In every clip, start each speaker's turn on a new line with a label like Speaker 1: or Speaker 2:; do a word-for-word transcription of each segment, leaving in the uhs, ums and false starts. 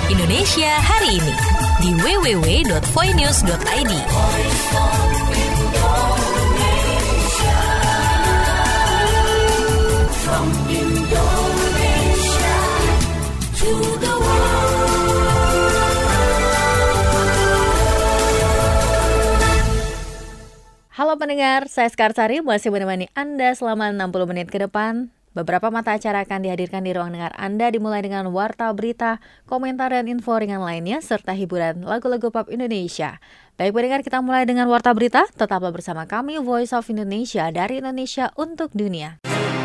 Speaker 1: Indonesia hari ini di w w w dot voinews dot i d. From Indonesia to the world.
Speaker 2: Halo pendengar, saya Skarsari masih menemani Anda selama enam puluh menit ke depan. Beberapa mata acara akan dihadirkan di ruang dengar Anda, dimulai dengan warta berita, komentar dan info ringan lainnya, serta hiburan lagu-lagu pop Indonesia. Baik pendengar, kita mulai dengan warta berita. Tetaplah bersama kami, Voice of Indonesia, dari Indonesia untuk dunia.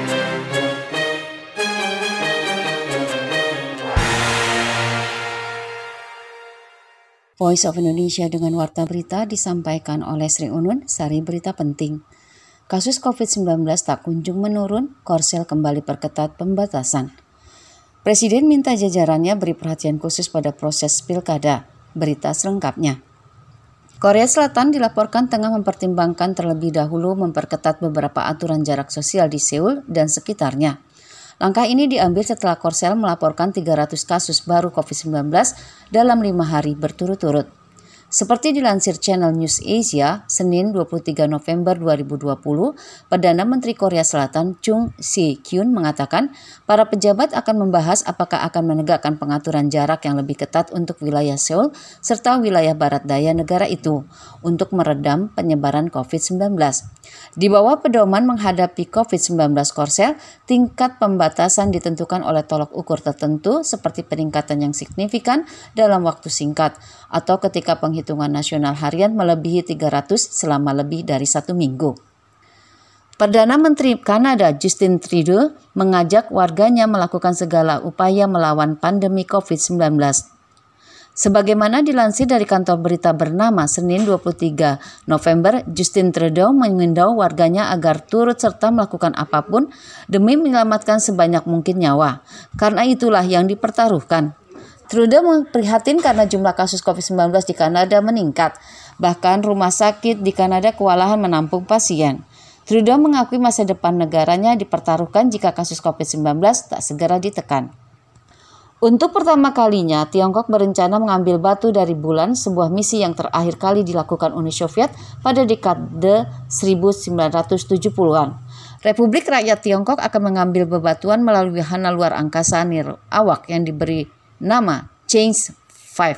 Speaker 3: Voice of Indonesia dengan warta berita disampaikan oleh Sri Unun, sari berita penting. Kasus covid sembilan belas tak kunjung menurun, Korsel kembali perketat pembatasan. Presiden minta jajarannya beri perhatian khusus pada proses pilkada. Berita selengkapnya. Korea Selatan dilaporkan tengah mempertimbangkan terlebih dahulu memperketat beberapa aturan jarak sosial di Seoul dan sekitarnya. Langkah ini diambil setelah Korsel melaporkan tiga ratus kasus baru covid sembilan belas dalam lima hari berturut-turut. Seperti dilansir Channel News Asia, Senin dua puluh tiga November dua ribu dua puluh, Perdana Menteri Korea Selatan Chung Si-kyun mengatakan para pejabat akan membahas apakah akan menegakkan pengaturan jarak yang lebih ketat untuk wilayah Seoul serta wilayah barat daya negara itu untuk meredam penyebaran covid sembilan belas. Di bawah pedoman menghadapi covid sembilan belas Korsel, tingkat pembatasan ditentukan oleh tolok ukur tertentu seperti peningkatan yang signifikan dalam waktu singkat atau ketika penghitungan nasional harian melebihi tiga ratus selama lebih dari satu minggu. Perdana Menteri Kanada Justin Trudeau mengajak warganya melakukan segala upaya melawan pandemi covid sembilan belas. Sebagaimana dilansir dari kantor berita bernama Senin dua puluh tiga November, Justin Trudeau mengimbau warganya agar turut serta melakukan apapun demi menyelamatkan sebanyak mungkin nyawa. Karena itulah yang dipertaruhkan. Trudeau memprihatin karena jumlah kasus covid sembilan belas di Kanada meningkat. Bahkan rumah sakit di Kanada kewalahan menampung pasien. Trudeau mengakui masa depan negaranya dipertaruhkan jika kasus covid sembilan belas tak segera ditekan. Untuk pertama kalinya, Tiongkok berencana mengambil batu dari bulan, sebuah misi yang terakhir kali dilakukan Uni Soviet pada dekade seribu sembilan ratus tujuh puluhan. Republik Rakyat Tiongkok akan mengambil bebatuan melalui wahana luar angkasa nirawak yang diberi nama Chang'e lima.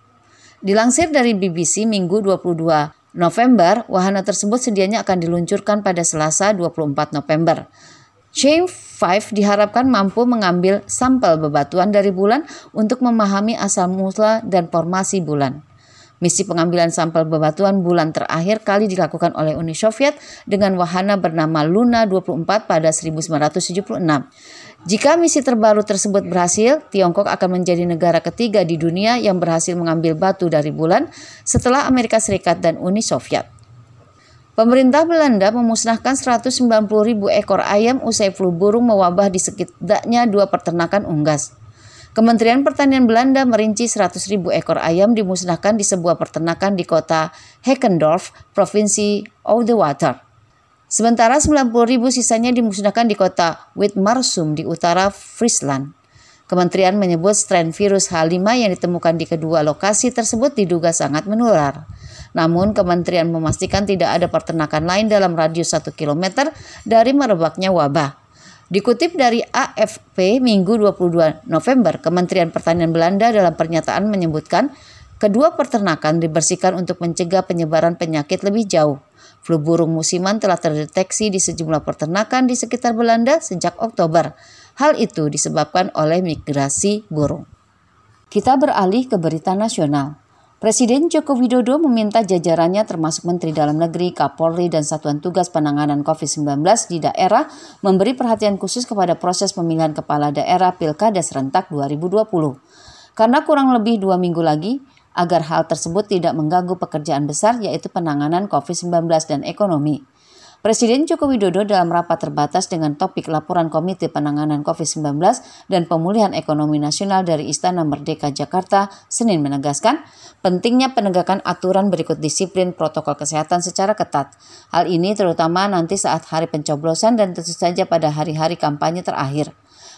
Speaker 3: Dilansir dari B B C Minggu dua puluh dua November, wahana tersebut sedianya akan diluncurkan pada Selasa dua puluh empat November. Chang'e lima diharapkan mampu mengambil sampel bebatuan dari bulan untuk memahami asal mula dan formasi bulan. Misi pengambilan sampel bebatuan bulan terakhir kali dilakukan oleh Uni Soviet dengan wahana bernama Luna dua puluh empat pada seribu sembilan ratus tujuh puluh enam. Jika misi terbaru tersebut berhasil, Tiongkok akan menjadi negara ketiga di dunia yang berhasil mengambil batu dari bulan setelah Amerika Serikat dan Uni Soviet. Pemerintah Belanda memusnahkan seratus sembilan puluh ribu ekor ayam usai flu burung mewabah di setidaknya dua peternakan unggas. Kementerian Pertanian Belanda merinci seratus ribu ekor ayam dimusnahkan di sebuah peternakan di kota Heckendorf, Provinsi Oude-Water. Sementara sembilan puluh ribu sisanya dimusnahkan di kota Witmarsum di utara Friesland. Kementerian menyebut strain virus H lima yang ditemukan di kedua lokasi tersebut diduga sangat menular. Namun kementerian memastikan tidak ada peternakan lain dalam radius satu kilometer dari merebaknya wabah. Dikutip dari A F P Minggu dua puluh dua November, Kementerian Pertanian Belanda dalam pernyataan menyebutkan kedua peternakan dibersihkan untuk mencegah penyebaran penyakit lebih jauh. Flu burung musiman telah terdeteksi di sejumlah peternakan di sekitar Belanda sejak Oktober. Hal itu disebabkan oleh migrasi burung. Kita beralih ke berita nasional. Presiden Joko Widodo meminta jajarannya termasuk Menteri Dalam Negeri, Kapolri, dan Satuan Tugas Penanganan covid sembilan belas di daerah memberi perhatian khusus kepada proses pemilihan kepala daerah Pilkada serentak dua ribu dua puluh. Karena kurang lebih dua minggu lagi, agar hal tersebut tidak mengganggu pekerjaan besar yaitu penanganan covid sembilan belas dan ekonomi. Presiden Joko Widodo dalam rapat terbatas dengan topik laporan Komite Penanganan covid sembilan belas dan Pemulihan Ekonomi Nasional dari Istana Merdeka Jakarta Senin menegaskan pentingnya penegakan aturan berikut disiplin protokol kesehatan secara ketat. Hal ini terutama nanti saat hari pencoblosan dan tentu saja pada hari-hari kampanye terakhir.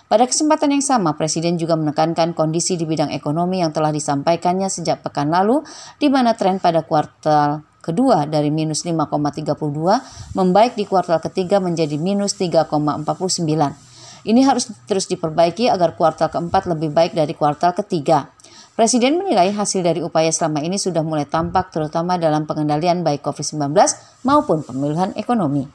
Speaker 3: Pada kesempatan yang sama, Presiden juga menekankan kondisi di bidang ekonomi yang telah disampaikannya sejak pekan lalu, di mana tren pada kuartal kedua dari minus lima koma tiga puluh dua membaik di kuartal ketiga menjadi minus tiga koma empat puluh sembilan. Ini harus terus diperbaiki agar kuartal keempat lebih baik dari kuartal ketiga. Presiden menilai hasil dari upaya selama ini sudah mulai tampak terutama dalam pengendalian baik covid sembilan belas maupun pemulihan ekonomi.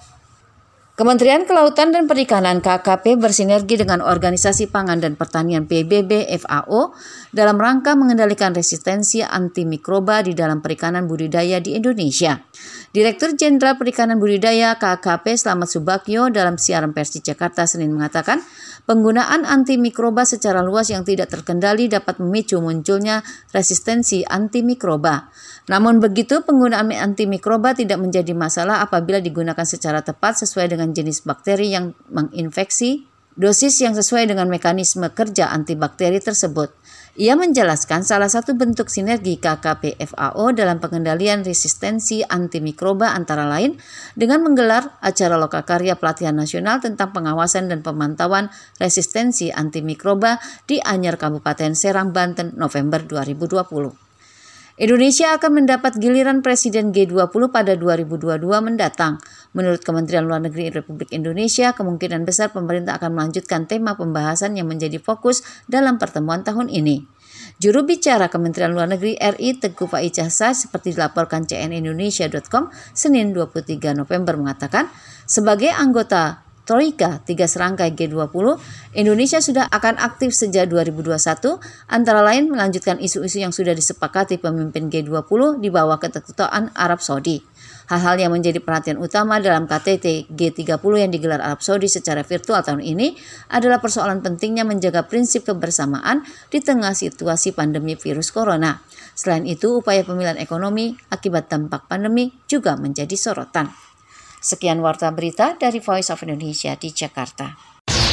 Speaker 3: Kementerian Kelautan dan Perikanan K K P bersinergi dengan Organisasi Pangan dan Pertanian P B B F A O dalam rangka mengendalikan resistensi antimikroba di dalam perikanan budidaya di Indonesia. Direktur Jenderal Perikanan Budidaya K K P Slamet Subagyo dalam siaran pers di Jakarta Senin mengatakan, penggunaan antimikroba secara luas yang tidak terkendali dapat memicu munculnya resistensi antimikroba. Namun begitu, penggunaan antimikroba tidak menjadi masalah apabila digunakan secara tepat sesuai dengan jenis bakteri yang menginfeksi, dosis yang sesuai dengan mekanisme kerja antibakteri tersebut. Ia menjelaskan salah satu bentuk sinergi K K P F A O dalam pengendalian resistensi antimikroba antara lain dengan menggelar acara lokakarya pelatihan nasional tentang pengawasan dan pemantauan resistensi antimikroba di Anyer, Kabupaten Serang, Banten, November dua ribu dua puluh. Indonesia akan mendapat giliran Presiden G dua puluh pada dua ribu dua puluh dua mendatang. Menurut Kementerian Luar Negeri Republik Indonesia, kemungkinan besar pemerintah akan melanjutkan tema pembahasan yang menjadi fokus dalam pertemuan tahun ini. Juru bicara Kementerian Luar Negeri R I Tengku Faizasyah seperti dilaporkan C N N Indonesia dot com Senin dua puluh tiga November mengatakan, sebagai anggota Troika tiga serangkai G dua puluh, Indonesia sudah akan aktif sejak dua ribu dua puluh satu, antara lain melanjutkan isu-isu yang sudah disepakati pemimpin G dua puluh di bawah keketuaan Arab Saudi. Hal-hal yang menjadi perhatian utama dalam K T T G tiga puluh yang digelar Arab Saudi secara virtual tahun ini adalah persoalan pentingnya menjaga prinsip kebersamaan di tengah situasi pandemi virus corona. Selain itu, upaya pemulihan ekonomi akibat dampak pandemi juga menjadi sorotan. Sekian warta berita dari Voice of Indonesia di Jakarta.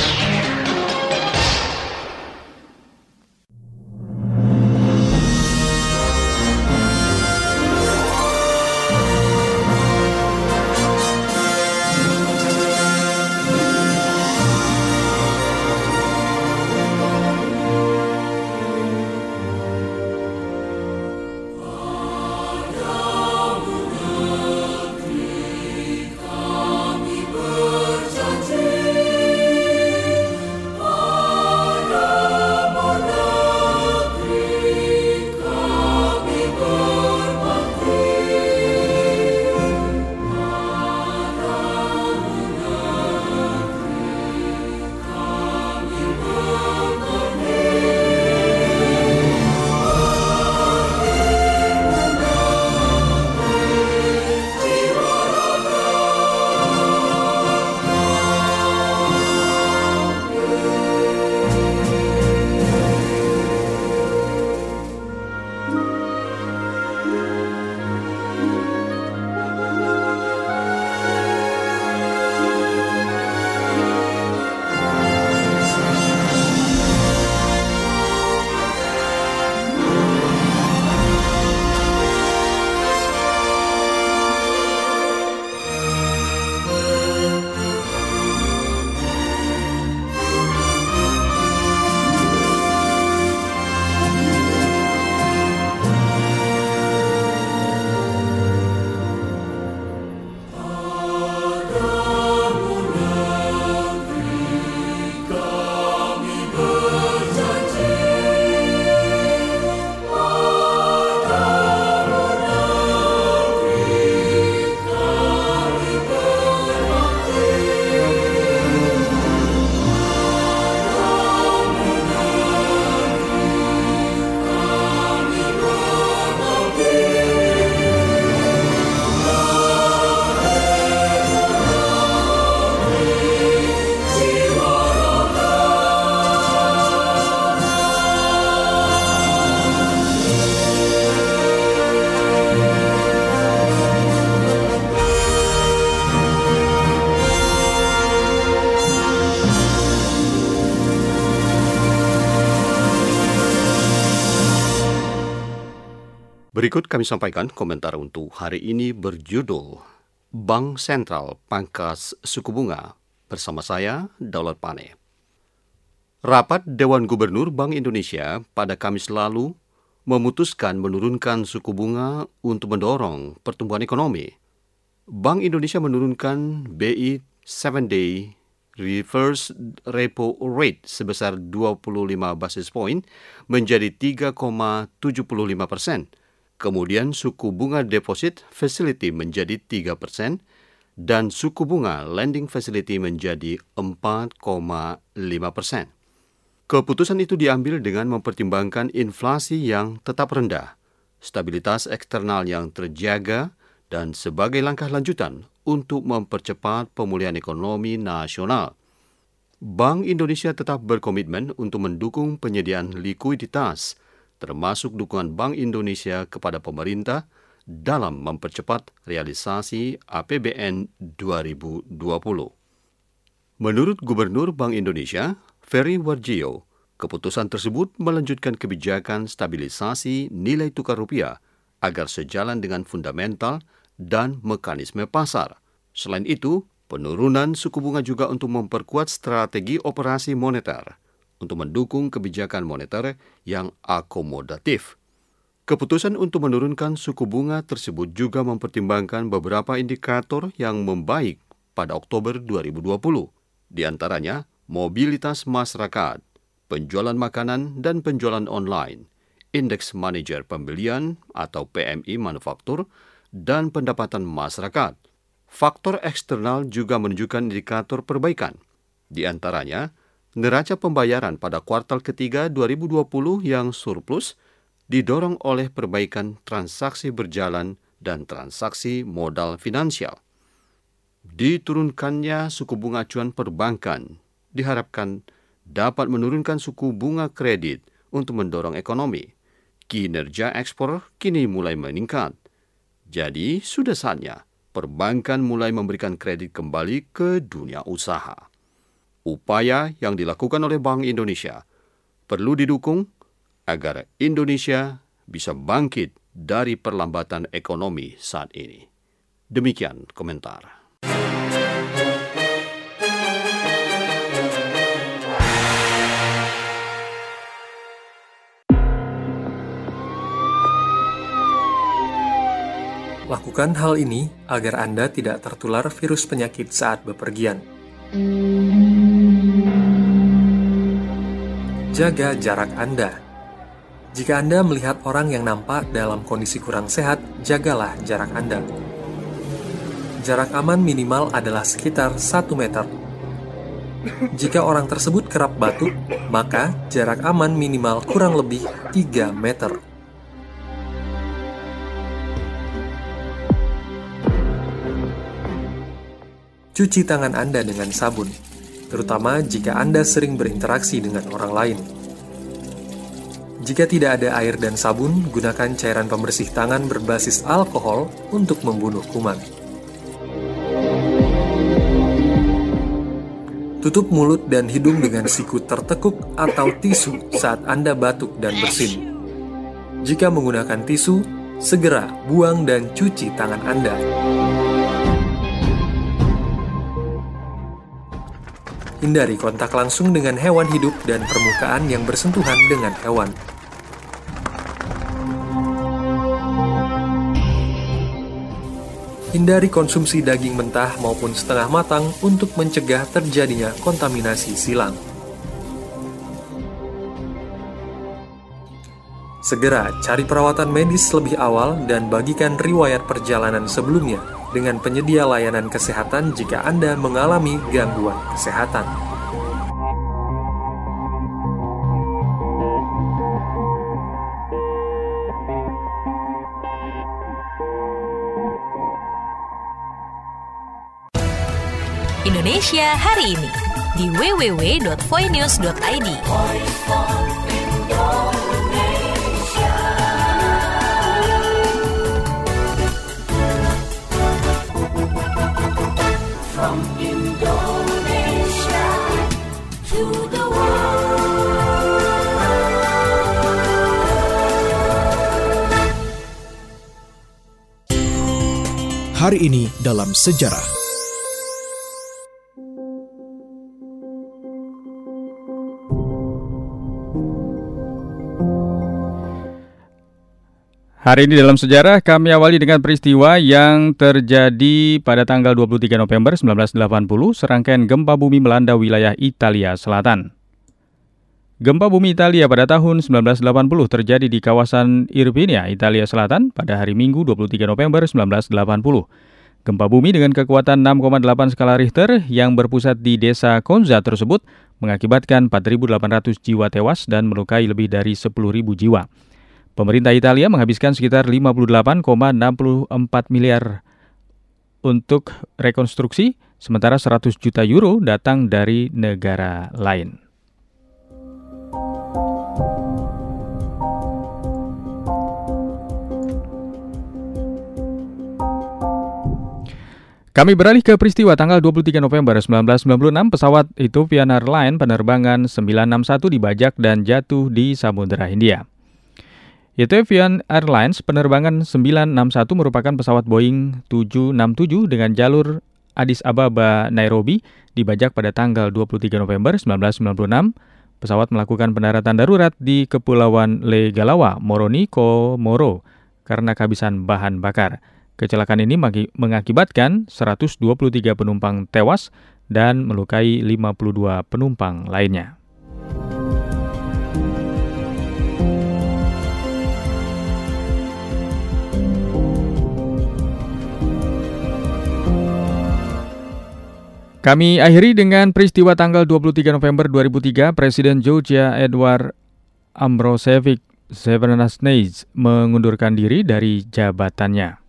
Speaker 4: Berikut kami sampaikan komentar untuk hari ini berjudul Bank Sentral Pangkas Suku Bunga. Bersama saya, Daulat Pane. Rapat Dewan Gubernur Bank Indonesia pada Kamis lalu memutuskan menurunkan suku bunga untuk mendorong pertumbuhan ekonomi. Bank Indonesia menurunkan B I tujuh day reverse repo rate sebesar dua puluh lima basis point menjadi tiga koma tujuh lima persen. Kemudian suku bunga deposit facility menjadi tiga persen dan suku bunga lending facility menjadi empat koma lima persen. Keputusan itu diambil dengan mempertimbangkan inflasi yang tetap rendah, stabilitas eksternal yang terjaga, dan sebagai langkah lanjutan untuk mempercepat pemulihan ekonomi nasional. Bank Indonesia tetap berkomitmen untuk mendukung penyediaan likuiditas, termasuk dukungan Bank Indonesia kepada pemerintah dalam mempercepat realisasi A P B N dua ribu dua puluh. Menurut Gubernur Bank Indonesia, Ferry Warjio, keputusan tersebut melanjutkan kebijakan stabilisasi nilai tukar rupiah agar sejalan dengan fundamental dan mekanisme pasar. Selain itu, penurunan suku bunga juga untuk memperkuat strategi operasi moneter untuk mendukung kebijakan moneter yang akomodatif. Keputusan untuk menurunkan suku bunga tersebut juga mempertimbangkan beberapa indikator yang membaik pada Oktober dua ribu dua puluh, di antaranya mobilitas masyarakat, penjualan makanan dan penjualan online, indeks manajer pembelian atau P M I manufaktur, dan pendapatan masyarakat. Faktor eksternal juga menunjukkan indikator perbaikan, di antaranya neraca pembayaran pada kuartal ketiga dua ribu dua puluh yang surplus didorong oleh perbaikan transaksi berjalan dan transaksi modal finansial. Diturunkannya suku bunga acuan perbankan diharapkan dapat menurunkan suku bunga kredit untuk mendorong ekonomi. Kinerja ekspor kini mulai meningkat. Jadi, sudah saatnya perbankan mulai memberikan kredit kembali ke dunia usaha. Upaya yang dilakukan oleh Bank Indonesia perlu didukung agar Indonesia bisa bangkit dari perlambatan ekonomi saat ini. Demikian komentar.
Speaker 5: Lakukan hal ini agar Anda tidak tertular virus penyakit saat bepergian. Jaga jarak Anda. Jika Anda melihat orang yang nampak dalam kondisi kurang sehat, jagalah jarak Anda. Jarak aman minimal adalah sekitar satu meter. Jika orang tersebut kerap batuk, maka jarak aman minimal kurang lebih tiga meter. Cuci tangan Anda dengan sabun, terutama jika Anda sering berinteraksi dengan orang lain. Jika tidak ada air dan sabun, gunakan cairan pembersih tangan berbasis alkohol untuk membunuh kuman. Tutup mulut dan hidung dengan siku tertekuk atau tisu saat Anda batuk dan bersin. Jika menggunakan tisu, segera buang dan cuci tangan Anda. Hindari kontak langsung dengan hewan hidup dan permukaan yang bersentuhan dengan hewan. Hindari konsumsi daging mentah maupun setengah matang untuk mencegah terjadinya kontaminasi silang. Segera cari perawatan medis lebih awal dan bagikan riwayat perjalanan sebelumnya dengan penyedia layanan kesehatan jika Anda mengalami gangguan kesehatan.
Speaker 1: Indonesia hari ini di w w w dot voinews dot i d.
Speaker 6: From Indonesia to the world.
Speaker 7: Hari ini dalam sejarah.
Speaker 8: Hari ini dalam sejarah kami awali dengan peristiwa yang terjadi pada tanggal dua puluh tiga November seribu sembilan ratus delapan puluh, serangkaian gempa bumi melanda wilayah Italia Selatan. Gempa bumi Italia pada tahun seribu sembilan ratus delapan puluh terjadi di kawasan Irpinia, Italia Selatan pada hari Minggu dua puluh tiga November seribu sembilan ratus delapan puluh. Gempa bumi dengan kekuatan enam koma delapan skala Richter yang berpusat di desa Conza tersebut mengakibatkan empat ribu delapan ratus jiwa tewas dan melukai lebih dari sepuluh ribu jiwa. Pemerintah Italia menghabiskan sekitar lima puluh delapan koma enam empat miliar untuk rekonstruksi, sementara seratus juta euro datang dari negara lain. Kami beralih ke peristiwa tanggal dua puluh tiga November seribu sembilan ratus sembilan puluh enam, pesawat Ethiopian Airlines penerbangan sembilan enam satu dibajak dan jatuh di Samudera Hindia. Ethiopian Airlines penerbangan sembilan enam satu merupakan pesawat Boeing tujuh enam tujuh dengan jalur Addis Ababa Nairobi dibajak pada tanggal dua puluh tiga November seribu sembilan ratus sembilan puluh enam. Pesawat melakukan pendaratan darurat di Kepulauan Legalawa, Moroni, Komoro karena kehabisan bahan bakar. Kecelakaan ini mengakibatkan seratus dua puluh tiga penumpang tewas dan melukai lima puluh dua penumpang lainnya. Kami akhiri dengan peristiwa tanggal dua puluh tiga November dua ribu tiga, Presiden Georgia Eduard Ambrosevic Shevardnadze mengundurkan diri dari jabatannya.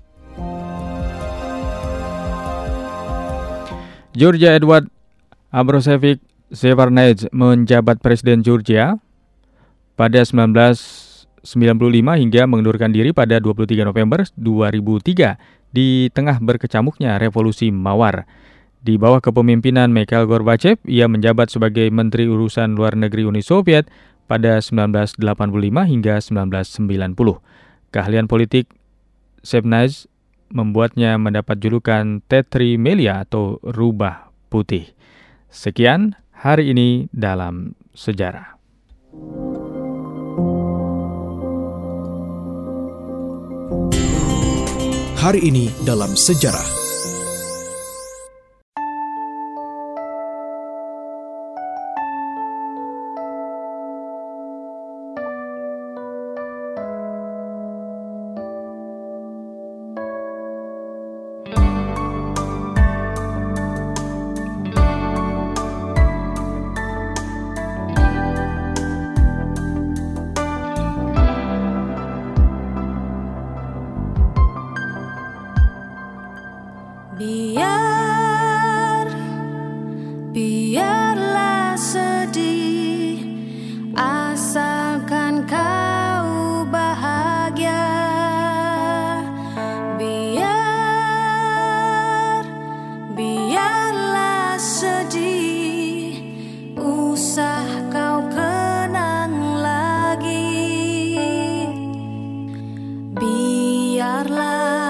Speaker 8: Georgia Eduard Ambrosevic Shevardnadze menjabat Presiden Georgia pada seribu sembilan ratus sembilan puluh lima hingga mengundurkan diri pada dua puluh tiga November dua ribu tiga di tengah berkecamuknya revolusi Mawar. Di bawah kepemimpinan Mikhail Gorbachev, ia menjabat sebagai Menteri Urusan Luar Negeri Uni Soviet pada seribu sembilan ratus delapan puluh lima hingga seribu sembilan ratus sembilan puluh. Keahlian politik Shevardnadze membuatnya mendapat julukan Tetrimelia atau rubah putih. Sekian hari ini dalam sejarah.
Speaker 7: Hari ini dalam sejarah.
Speaker 6: Biar, biarlah sedih, asalkan kau bahagia. Biar, biarlah sedih, usah kau kenang lagi. Biarlah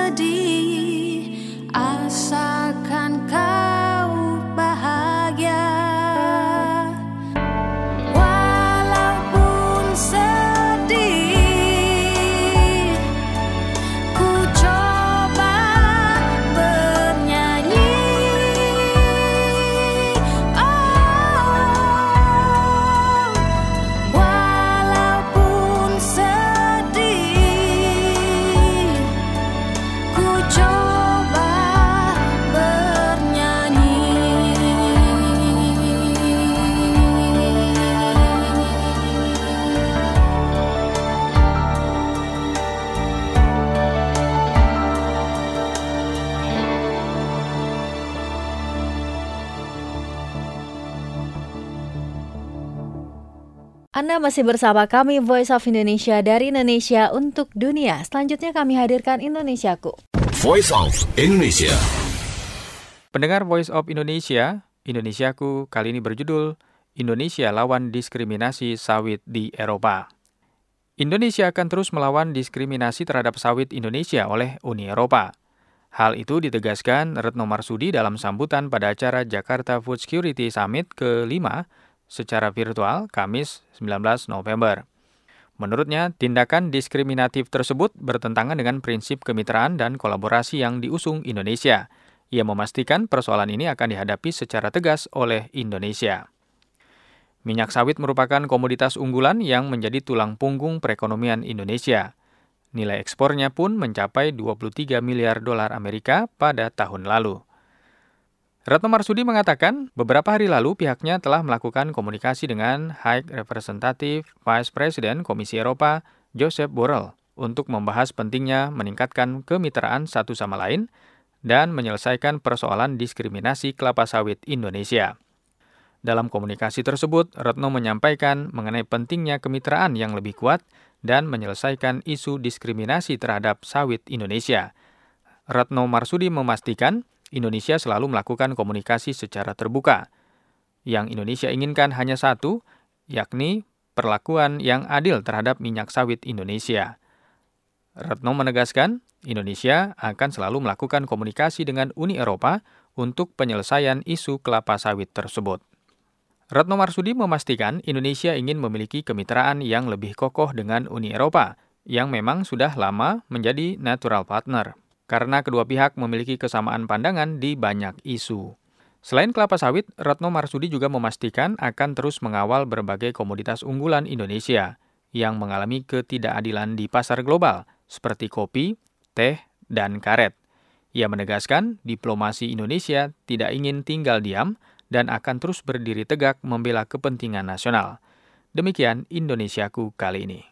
Speaker 6: sedih, asalkan kau bahagia. Walaupun sedih, ku coba bernyanyi. Oh, walaupun sedih, ku coba bernyanyi.
Speaker 2: Anda masih bersama kami Voice of Indonesia dari Indonesia untuk dunia. Selanjutnya kami hadirkan Indonesiaku.
Speaker 7: Voice of Indonesia.
Speaker 8: Pendengar Voice of Indonesia, Indonesiaku kali ini berjudul Indonesia lawan diskriminasi sawit di Eropa. Indonesia akan terus melawan diskriminasi terhadap sawit Indonesia oleh Uni Eropa. Hal itu ditegaskan Retno Marsudi dalam sambutan pada acara Jakarta Food Security Summit kelima secara virtual Kamis sembilan belas November. Menurutnya, tindakan diskriminatif tersebut bertentangan dengan prinsip kemitraan dan kolaborasi yang diusung Indonesia. Ia memastikan persoalan ini akan dihadapi secara tegas oleh Indonesia. Minyak sawit merupakan komoditas unggulan yang menjadi tulang punggung perekonomian Indonesia. Nilai ekspornya pun mencapai dua puluh tiga miliar dolar Amerika pada tahun lalu. Retno Marsudi mengatakan, beberapa hari lalu pihaknya telah melakukan komunikasi dengan High Representative Vice President Komisi Eropa, Josep Borrell, untuk membahas pentingnya meningkatkan kemitraan satu sama lain dan menyelesaikan persoalan diskriminasi kelapa sawit Indonesia. Dalam komunikasi tersebut, Retno menyampaikan mengenai pentingnya kemitraan yang lebih kuat dan menyelesaikan isu diskriminasi terhadap sawit Indonesia. Retno Marsudi memastikan, Indonesia selalu melakukan komunikasi secara terbuka. Yang Indonesia inginkan hanya satu, yakni perlakuan yang adil terhadap minyak sawit Indonesia. Retno menegaskan, Indonesia akan selalu melakukan komunikasi dengan Uni Eropa untuk penyelesaian isu kelapa sawit tersebut. Retno Marsudi memastikan Indonesia ingin memiliki kemitraan yang lebih kokoh dengan Uni Eropa, yang memang sudah lama menjadi natural partner, karena kedua pihak memiliki kesamaan pandangan di banyak isu. Selain kelapa sawit, Retno Marsudi juga memastikan akan terus mengawal berbagai komoditas unggulan Indonesia yang mengalami ketidakadilan di pasar global, seperti kopi, teh, dan karet. Ia menegaskan diplomasi Indonesia tidak ingin tinggal diam dan akan terus berdiri tegak membela kepentingan nasional. Demikian Indonesiaku kali ini.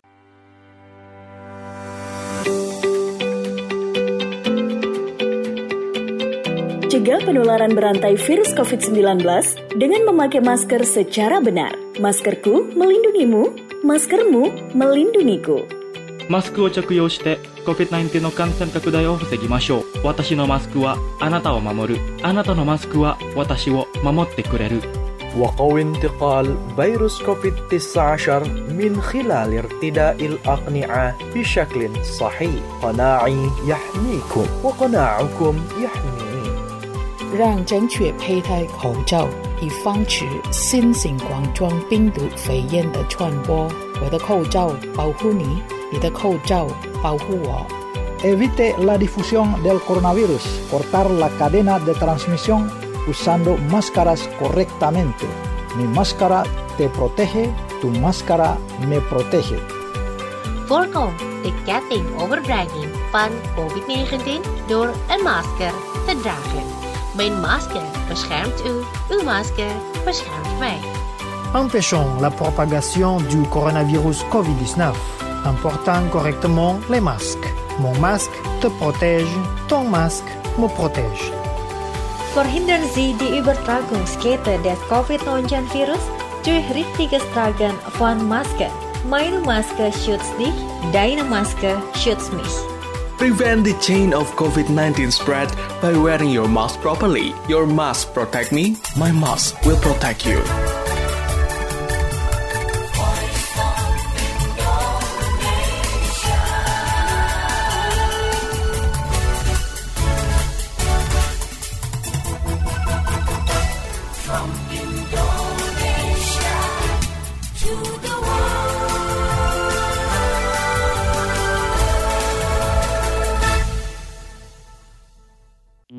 Speaker 9: Cegah penularan berantai virus covid sembilan belas dengan memakai masker secara benar. Maskerku melindungimu, maskermu melindungiku.
Speaker 10: マスクを着用して コビッドナインティーン の感染拡大を防ぎましょう。私のマスクはあなたを守る。あなたのマスクは私を守ってくれる。
Speaker 11: وقوي انتقال فيروس كوفيد تسعة عشر من خلال ارتداء الأقنعة بشكل صحيح. قناعي يحميكم وقناعكم يحميني.
Speaker 12: 让正确佩戴口罩，以防止新型冠状病毒肺炎的传播。我的口罩保护你，你的口罩保护我。
Speaker 13: Evite la difusión del coronavirus. Cortar la cadena de transmisión usando máscaras correctamente. Mi máscara te protege, tu máscara me protege.
Speaker 14: Voorkom de ketting overdraging van covid negentien door een masker te dragen. Mijn masker beschermt u, uw masker beschermt mij.
Speaker 15: Empêchons la propagation du coronavirus covid dix-neuf en portant correctement les masques. Mon masque te protège, ton masque me protège.
Speaker 2: Verhindern Sie die Übertragungskette des covid neunzehn Virus durch richtiges Tragen von Maske. Meine Maske schützt dich, deine Maske schützt mich.
Speaker 16: Prevent the chain of covid nineteen spread by wearing your mask properly. Your mask protect me, my mask will protect you.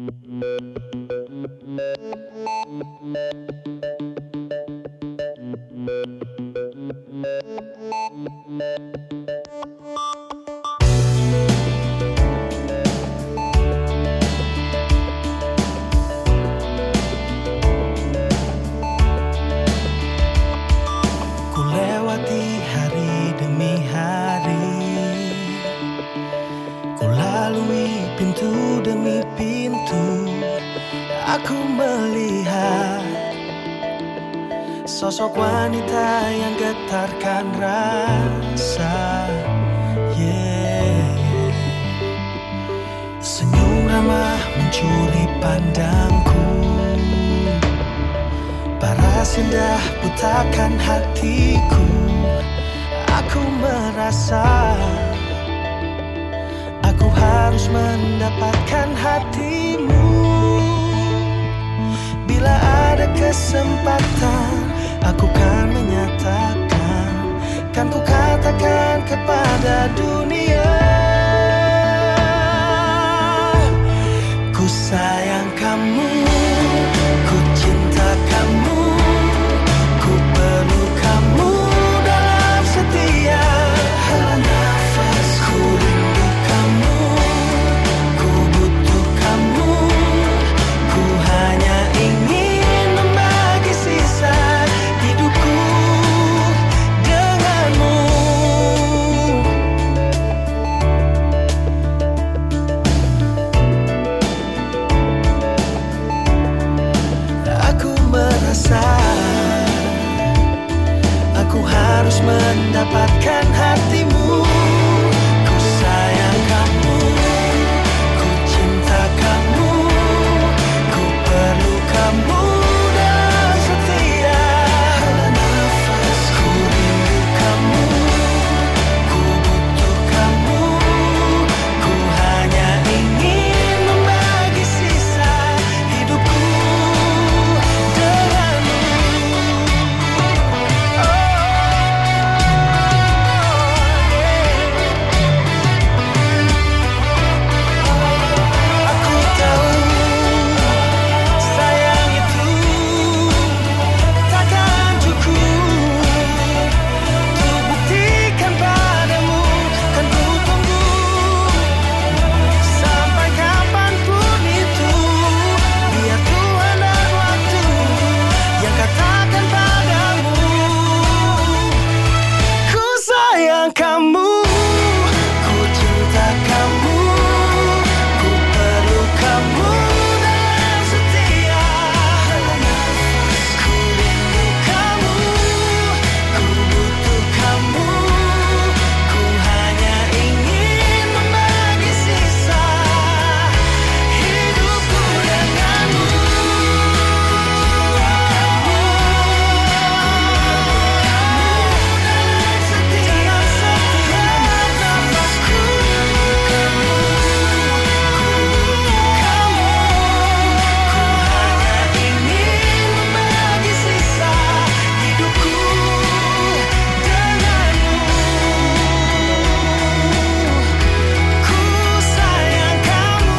Speaker 17: Aku melihat sosok wanita yang getarkan rasa, yeah. Senyum ramah mencuri pandangku, paras indah butakan hatiku. Aku merasa aku harus mendapatkan hatimu. Bila ada kesempatan, aku kan menyatakan, kan ku katakan kepada dunia, ku sayang kamu, ku cinta kamu, ku perlu kamu dalam setiap hela nafas. Ku rindu kamu, ku butuh kamu, ku hanya ingin membagi sisa hidupku denganmu. Aku merasa aku harus mendapatkan hatimu. Ku sayang kamu, ku cinta kamu, ku perlu kamu dalam setiap hela nafas. Ku rindu kamu, ku butuh kamu, ku hanya ingin membagi sisa hidupku denganmu. Aku tahu sayang itu takkan cukup untuk buktikan padamu, kan ku tunggu sampai kapanpun itu. Biar Tuhan dan waktu yang katakan padamu, ku sayang kamu, ku cinta kamu, ku perlu kamu dalam setiap hela nafas. Ku rindu kamu, ku butuh kamu, ku hanya ingin membagi sisa hidupku denganmu. Dalam setiap setiap nafasku, kamu, ku butuh kamu, ku hanya ingin membagi sisa hidupku denganmu. Ku sayang kamu,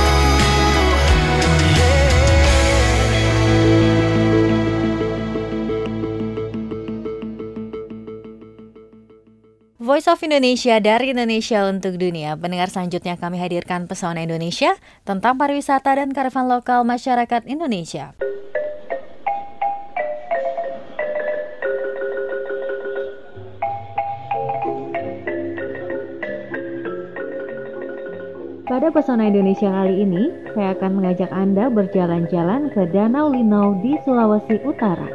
Speaker 2: Voice of Indonesia dari Indonesia untuk dunia. Pendengar, selanjutnya kami hadirkan Pesona Indonesia tentang pariwisata dan kearifan lokal masyarakat Indonesia. Pada Pesona Indonesia kali ini, saya akan mengajak Anda berjalan-jalan ke Danau Linau di Sulawesi Utara.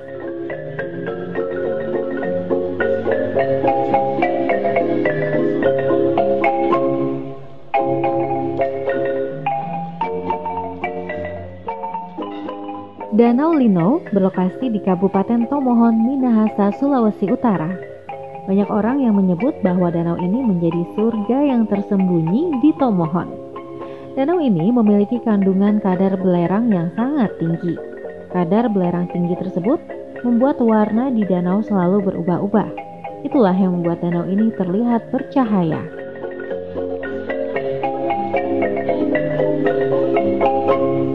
Speaker 2: Danau Linau berlokasi di Kabupaten Tomohon, Minahasa, Sulawesi Utara. Banyak orang yang menyebut bahwa danau ini menjadi surga yang tersembunyi di Tomohon. Danau ini memiliki kandungan kadar belerang yang sangat tinggi. Kadar belerang tinggi tersebut membuat warna di danau selalu berubah-ubah. Itulah yang membuat danau ini terlihat bercahaya.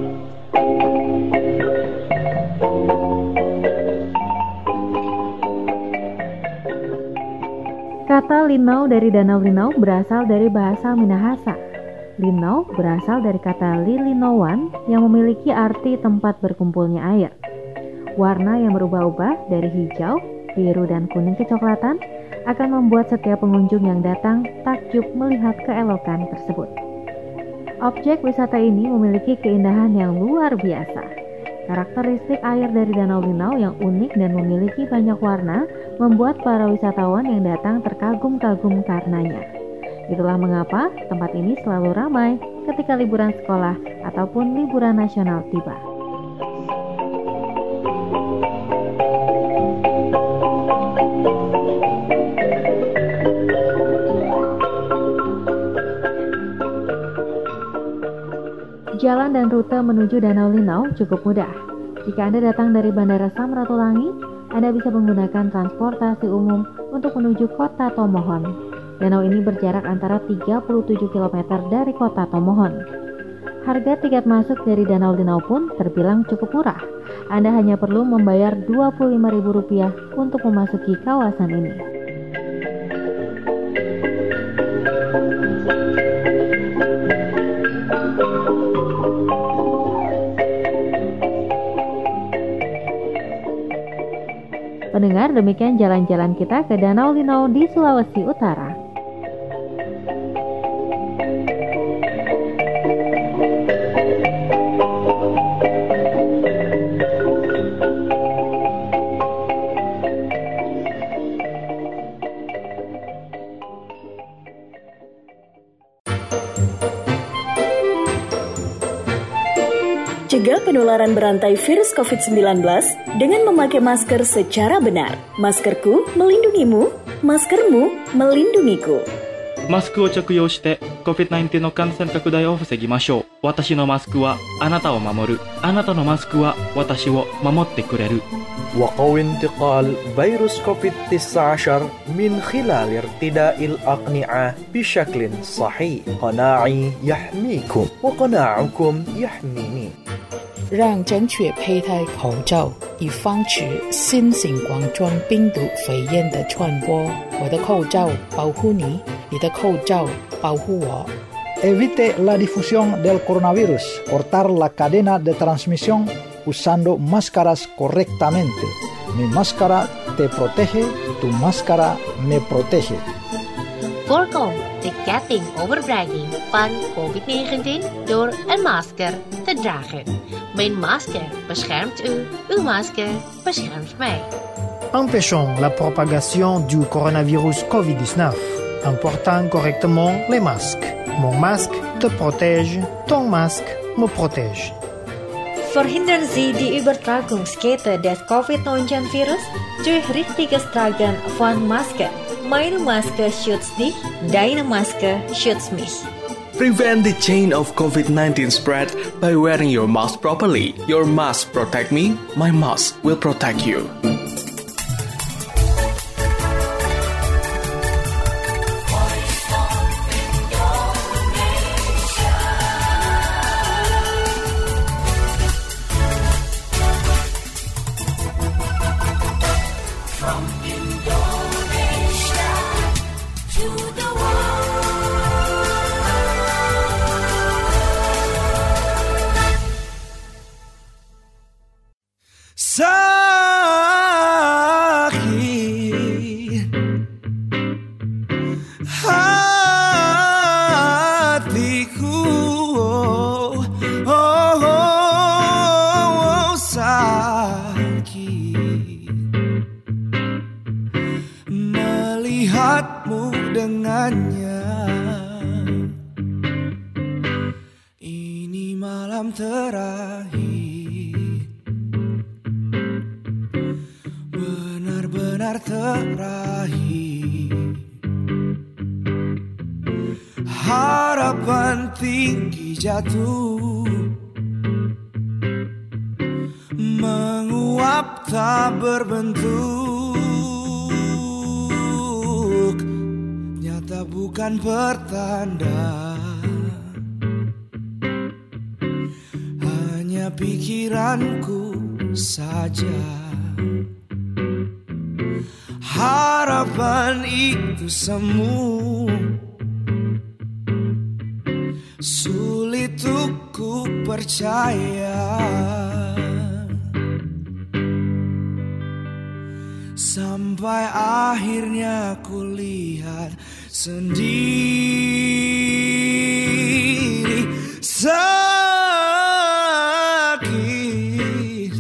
Speaker 2: Kata linau dari Danau Linau berasal dari bahasa Minahasa. Linau berasal dari kata lilinowan yang memiliki arti tempat berkumpulnya air. Warna yang berubah-ubah dari hijau, biru, dan kuning kecoklatan akan membuat setiap pengunjung yang datang takjub melihat keelokan tersebut. Objek wisata ini memiliki keindahan yang luar biasa. Karakteristik air dari Danau Linau yang unik dan memiliki banyak warna membuat para wisatawan yang datang terkagum-kagum karenanya. Itulah mengapa tempat ini selalu ramai ketika liburan sekolah ataupun liburan nasional tiba. Jalan dan rute menuju Danau Linau cukup mudah. Jika Anda datang dari Bandara Samratulangi, Anda bisa menggunakan transportasi umum untuk menuju kota Tomohon. Danau ini berjarak antara tiga puluh tujuh kilometer dari kota Tomohon. Harga tiket masuk dari Danau Linau pun terbilang cukup murah. Anda hanya perlu membayar dua puluh lima ribu rupiah untuk memasuki kawasan ini. Pendengar, demikian jalan-jalan kita ke Danau Linau di Sulawesi Utara.
Speaker 9: Cegah penularan berantai virus covid sembilan belas dengan memakai masker secara benar. Maskerku melindungimu, maskermu melindungiku.
Speaker 10: マスクを着用して コビッドナインティーン の感染拡大を防ぎましょう。私のマスクはあなたを守る。あなたのマスクは私を守ってくれる。
Speaker 11: وقوي انتقال فيروس كوفيد تسعة عشر من خلال ارتداء الأقنعة بشكل صحيح. قناعي يحميكم وقناعكم يحميني.
Speaker 12: 让正确佩戴口罩，以防止新型冠状病毒肺炎的传播。我的口罩保护你，你的口罩保护我。
Speaker 13: Evite la difusión del coronavirus. Cortar la cadena de transmisión usando máscaras correctamente. Mi máscara te protege, tu máscara me protege.
Speaker 14: Voorkom de ketting overdraging van covid negentien door een masker te dragen. Mijn masker beschermt u, uw masker beschermt mij.
Speaker 15: Empêchons la propagation du coronavirus covid dix-neuf en portant correctement les masques. Mon masque te protège, ton masque me protège.
Speaker 2: Verhindern Sie die Übertragungskette des covid neunzehn Virus durch richtiges Tragen von Maske. Meine Maske schützt dich, deine Maske schützt mich.
Speaker 16: Prevent the chain of covid nineteen spread by wearing your mask properly. Your mask protect me, my mask will protect you.
Speaker 17: Sakit hatiku, oh, oh, oh, sakit melihatmu dengannya. Ini malam terakhir, benar terakhir. Harapan tinggi jatuh, menguap tak berbentuk, nyata bukan pertanda, hanya pikiranku saja. Harap Kapan itu semu? Sulit untuk ku percaya. Sampai akhirnya ku lihat sendiri. Sakit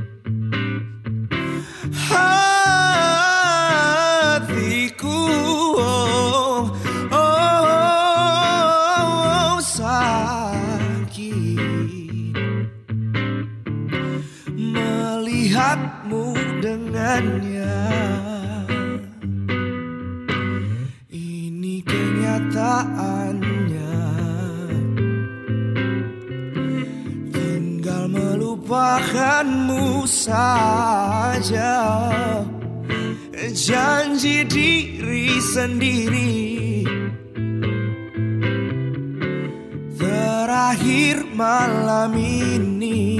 Speaker 17: hatiku, oh, oh, oh, sakit melihatmu dengannya. Ini kenyataannya. Tinggal melupakanmu saja. Janji diri sendiri. Terakhir malam ini.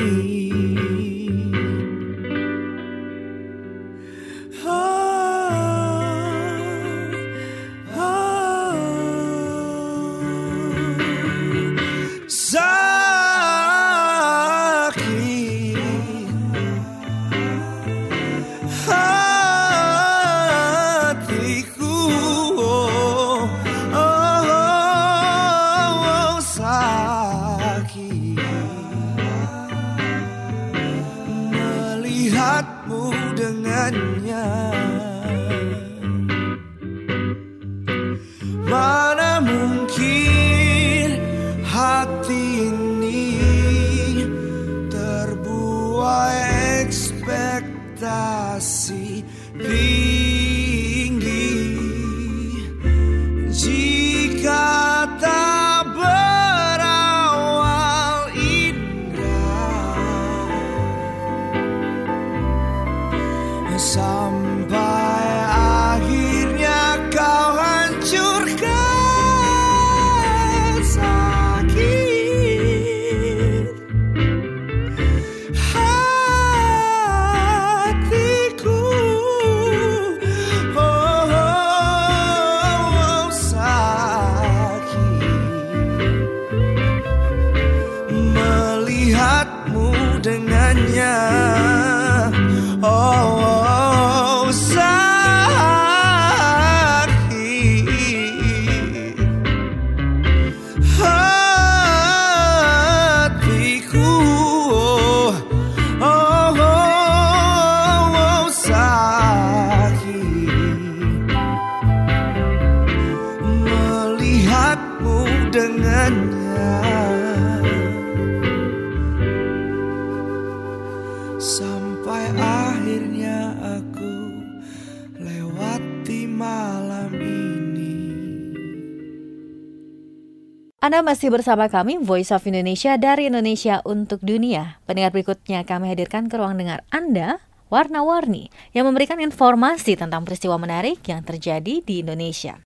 Speaker 17: Mana mungkin hati ini terbuai ekspektasi tinggi jika tak berawal indah. Sampai akhirnya kau hancurkan sakit hatiku, oh, oh, oh, sakit melihatmu dengannya, oh, oh, sakit dengannya. Sampai akhirnya aku lewati malam ini.
Speaker 2: Anda masih bersama kami, Voice of Indonesia dari Indonesia untuk Dunia. Pendengar berikutnya kami hadirkan ke ruang dengar Anda, Warna-Warni, yang memberikan informasi tentang peristiwa menarik yang terjadi di Indonesia.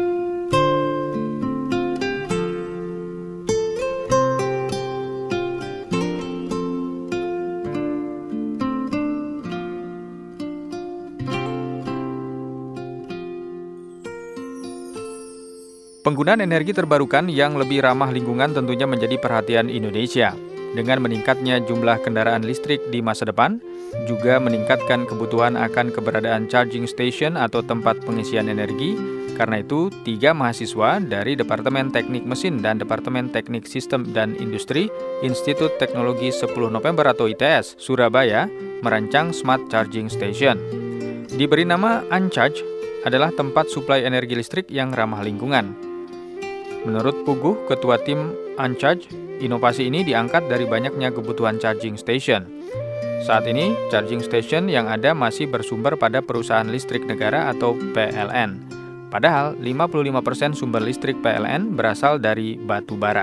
Speaker 8: Penggunaan energi terbarukan yang lebih ramah lingkungan tentunya menjadi perhatian Indonesia. Dengan meningkatnya jumlah kendaraan listrik di masa depan, juga meningkatkan kebutuhan akan keberadaan charging station atau tempat pengisian energi. Karena itu, tiga mahasiswa dari Departemen Teknik Mesin dan Departemen Teknik Sistem dan Industri, Institut Teknologi sepuluh November atau I T S, Surabaya, merancang Smart Charging Station. Diberi nama Uncharge, adalah tempat suplai energi listrik yang ramah lingkungan. Menurut Puguh, ketua tim Uncharge, inovasi ini diangkat dari banyaknya kebutuhan charging station. Saat ini, charging station yang ada masih bersumber pada perusahaan listrik negara atau P L N. Padahal, lima puluh lima persen sumber listrik P L N berasal dari batu bara.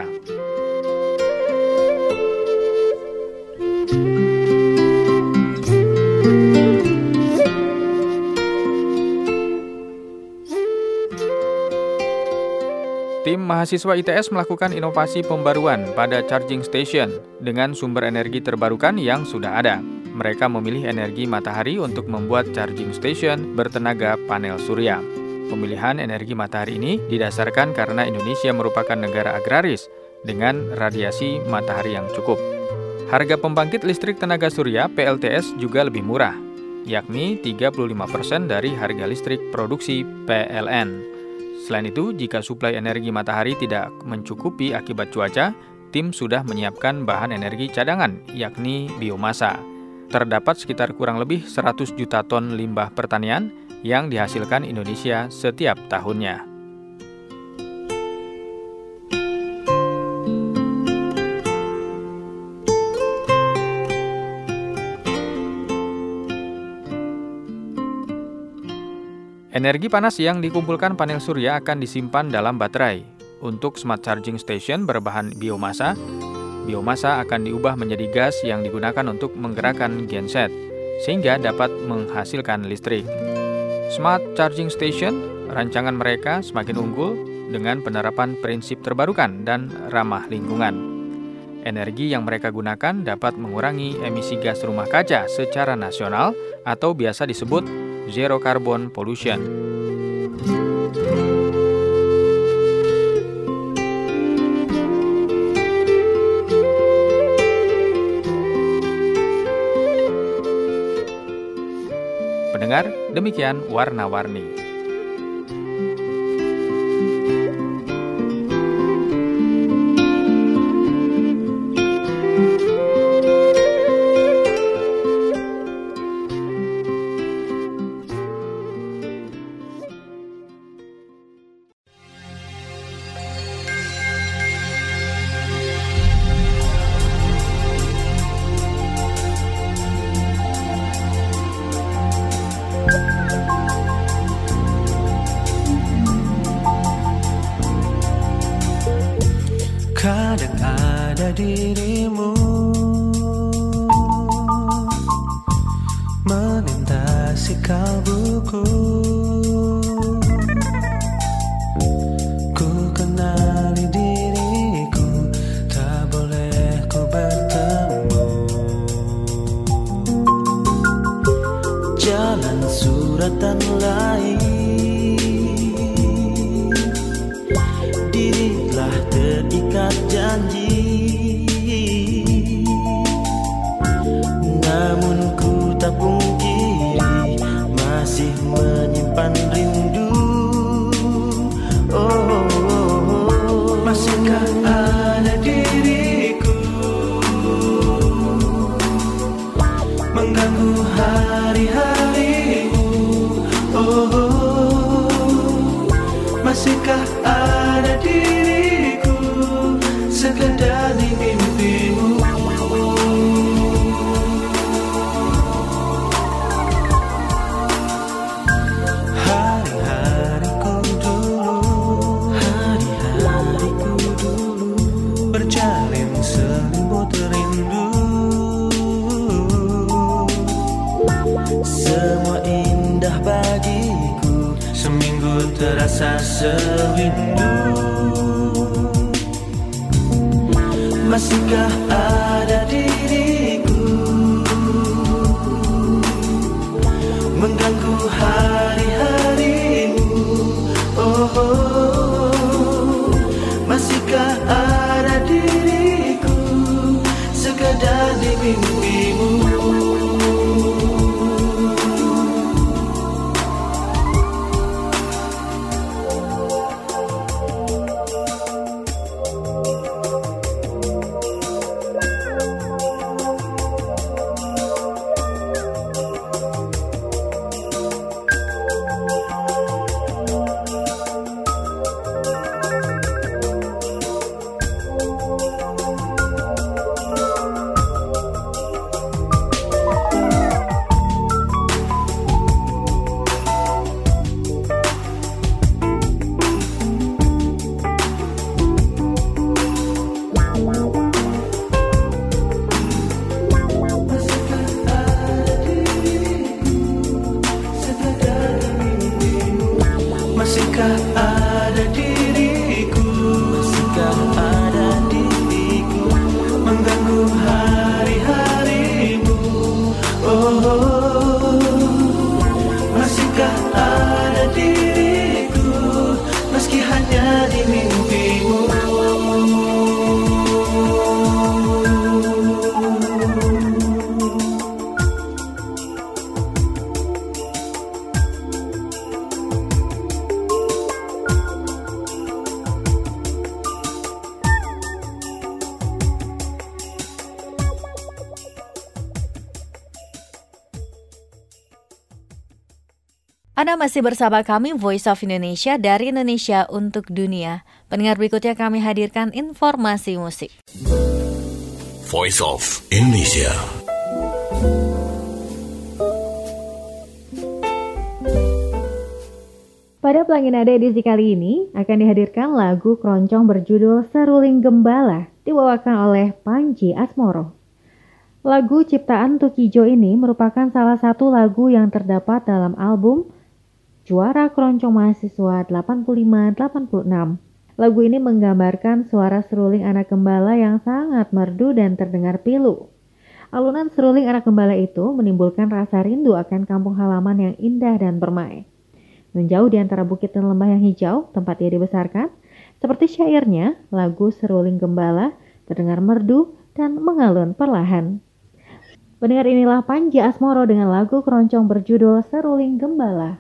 Speaker 8: Tim mahasiswa I T S melakukan inovasi pembaruan pada charging station dengan sumber energi terbarukan yang sudah ada. mereka memilih energi matahari untuk membuat charging station bertenaga panel surya. Pemilihan energi matahari ini didasarkan karena Indonesia merupakan negara agraris dengan radiasi matahari yang cukup. Harga pembangkit listrik tenaga surya P L T S juga lebih murah, yakni tiga puluh lima persen dari harga listrik produksi P L N. Selain itu, jika suplai energi matahari tidak mencukupi akibat cuaca, tim sudah menyiapkan bahan energi cadangan, yakni biomasa. Terdapat sekitar kurang lebih seratus juta ton limbah pertanian yang dihasilkan Indonesia setiap tahunnya. Energi panas yang dikumpulkan panel surya akan disimpan dalam baterai. Untuk smart charging station berbahan biomasa, biomasa akan diubah menjadi gas yang digunakan untuk menggerakkan genset, sehingga dapat menghasilkan listrik. Smart charging station, rancangan mereka semakin unggul dengan penerapan prinsip terbarukan dan ramah lingkungan. Energi yang mereka gunakan dapat mengurangi emisi gas rumah kaca secara nasional atau biasa disebut zero carbon pollution. Pendengar, demikian warna-warni.
Speaker 17: Kadang ada dirimu melintasi kalbuku, ku kenali diriku, tak boleh ku bertemu. Jalan suratan lain, dirilah terikat janji, namun ku tak pungkiri masih menyimpan rindu. Oh, oh, oh. Masihkah ada diriku mengganggu hari-harimu? Oh, oh, oh. Masihkah ada diriku sekedar di mimpimu? Hari-hariku dulu, hari-hariku dulu berjalin selimut rindu. Semua indah bagiku, seminggu terasa sewindu. Masihkah ada diriku mengganggu hari-harimu? Oh, oh. Masihkah ada diriku sekedar di mimpimu?
Speaker 2: Anda masih bersama kami Voice of Indonesia dari Indonesia untuk Dunia. Pendengar, berikutnya kami hadirkan informasi musik.
Speaker 7: Voice of Indonesia.
Speaker 2: Pada Pelangi Nada edisi kali ini akan dihadirkan lagu keroncong berjudul Seruling Gembala dibawakan oleh Panji Asmoro. Lagu ciptaan Tukijo ini merupakan salah satu lagu yang terdapat dalam album Juara Keroncong Mahasiswa delapan puluh lima delapan puluh enam. Lagu ini menggambarkan suara seruling anak gembala yang sangat merdu dan terdengar pilu. Alunan seruling anak gembala itu menimbulkan rasa rindu akan kampung halaman yang indah dan permai. Menjauh di antara bukit dan lembah yang hijau, tempat ia dibesarkan, seperti syairnya, lagu Seruling Gembala terdengar merdu dan mengalun perlahan. Pendengar, inilah Panji Asmoro dengan lagu keroncong berjudul Seruling Gembala.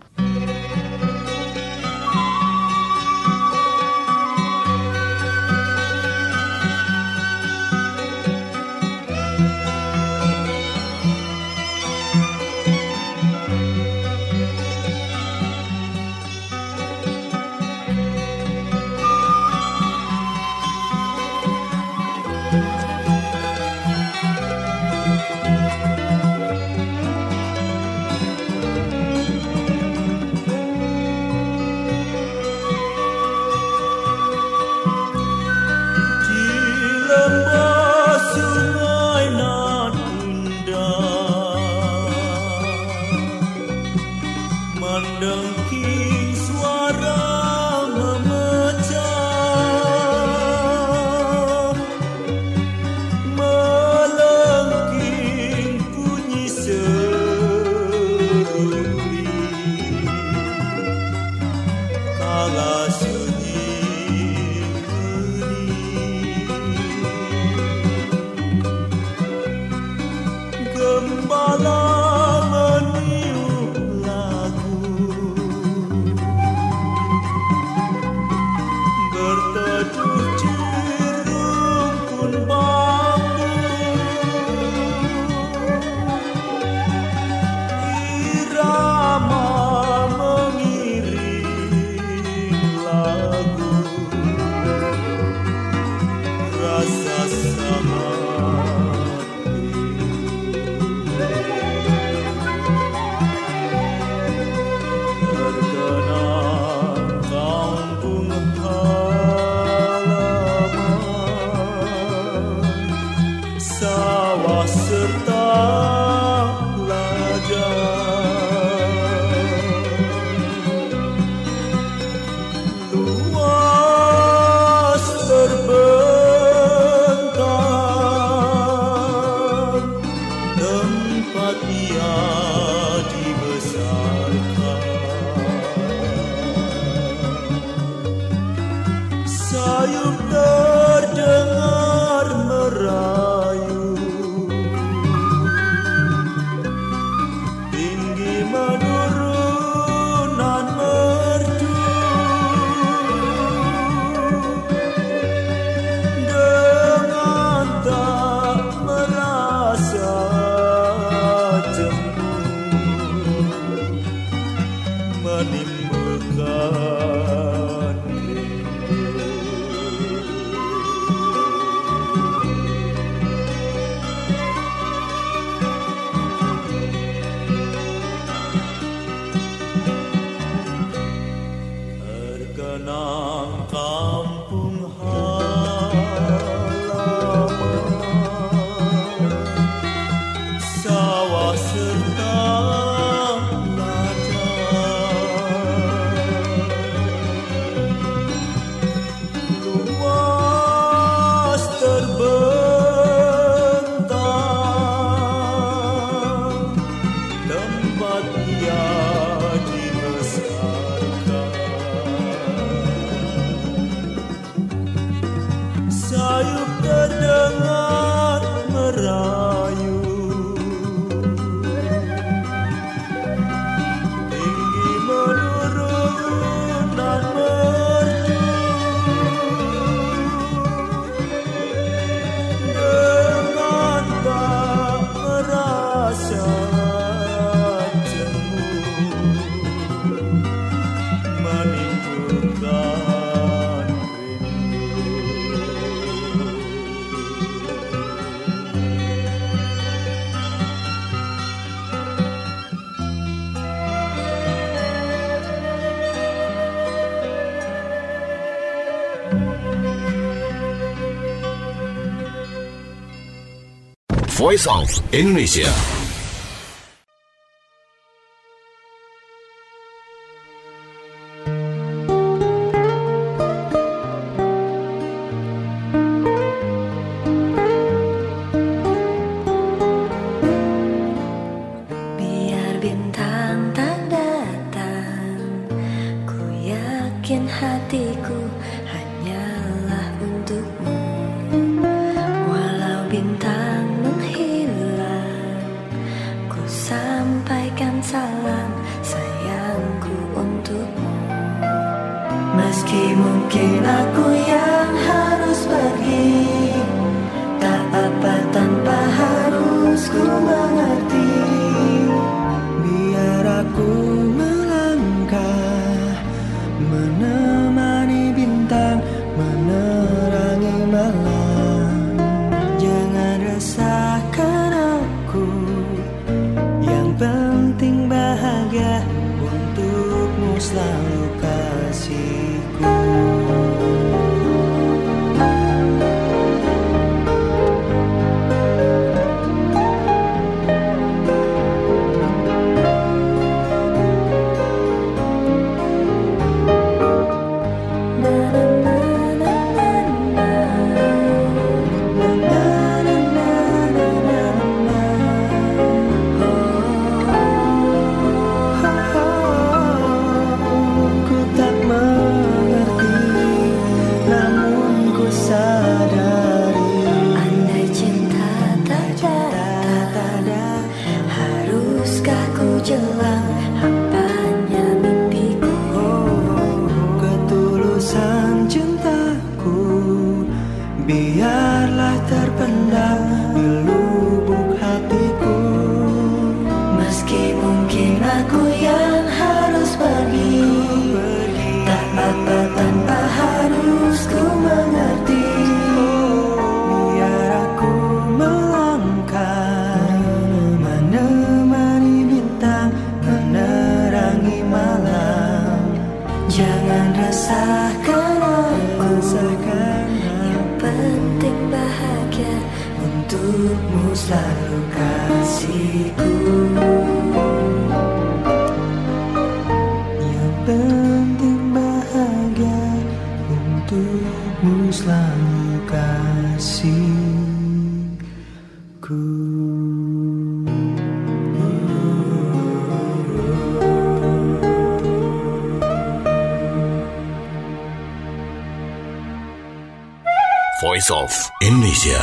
Speaker 7: Voice of Indonesia. Voice of Indonesia.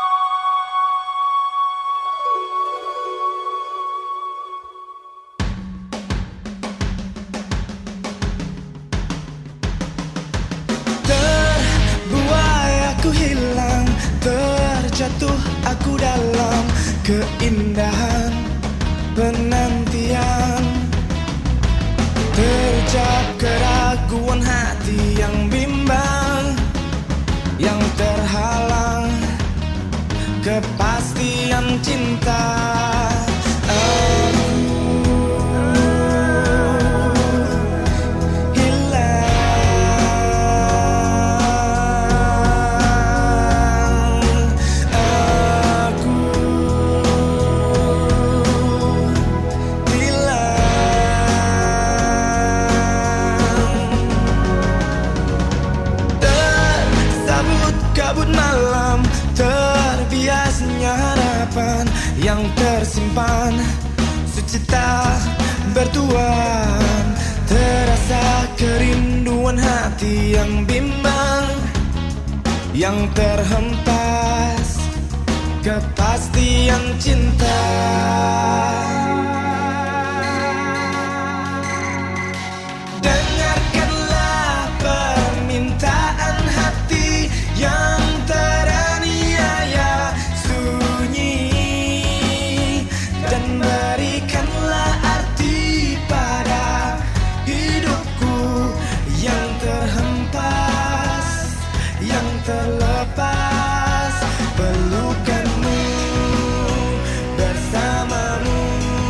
Speaker 17: Terbuai aku hilang, terjatuh aku dalam keindahan penantian. Terjap keraguan hati yang bimbang, yang terhalang kepastian cinta. Aku hilang, aku kabut malam, terbiasnya harapan yang tersimpan, sucita bertuan. Terasa kerinduan hati yang bimbang, yang terhempas kepastian cinta. Dengarkanlah permintaan hati yang teraniaya sunyi, dan berikanlah arti pada hidupku yang terhempas, yang terlepas. Pelukanmu bersamamu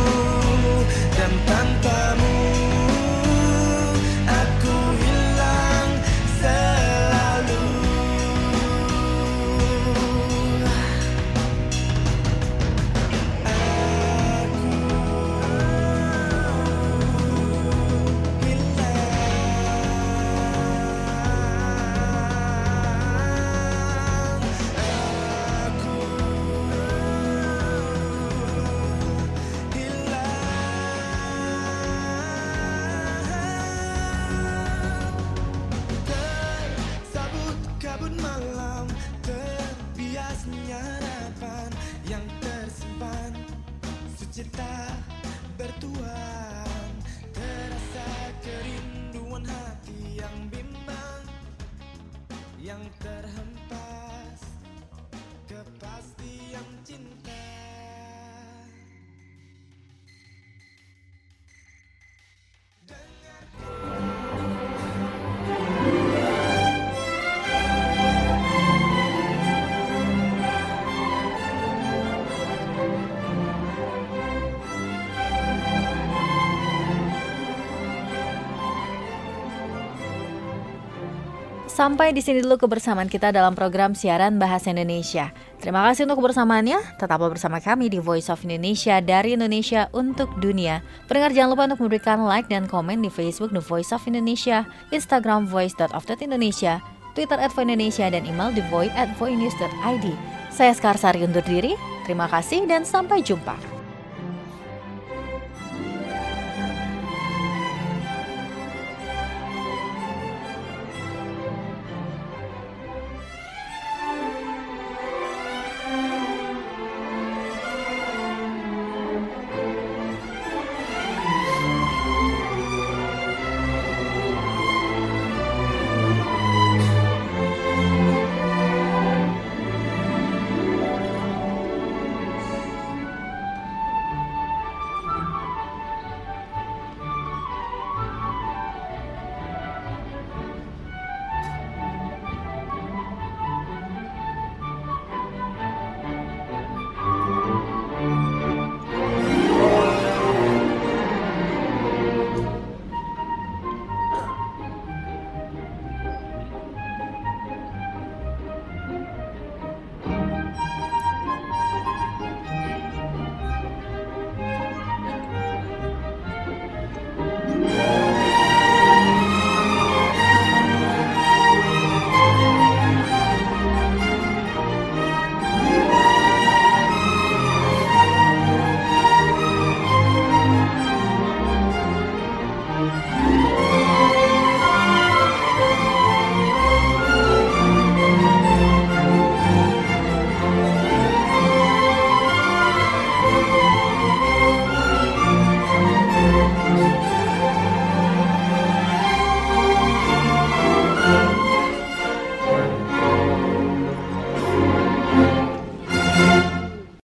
Speaker 2: Sampai di sini dulu kebersamaan kita dalam program siaran Bahasa Indonesia. Terima kasih untuk kebersamaannya. Tetaplah bersama kami di Voice of Indonesia, dari Indonesia untuk dunia. Pendengar jangan lupa untuk memberikan like dan komen di Facebook The Voice of Indonesia, Instagram voice dot of dot indonesia, Twitter at voice indonesia, dan email thevoice at voicenews dot id. Saya Skarsari undur diri. Terima kasih dan sampai jumpa.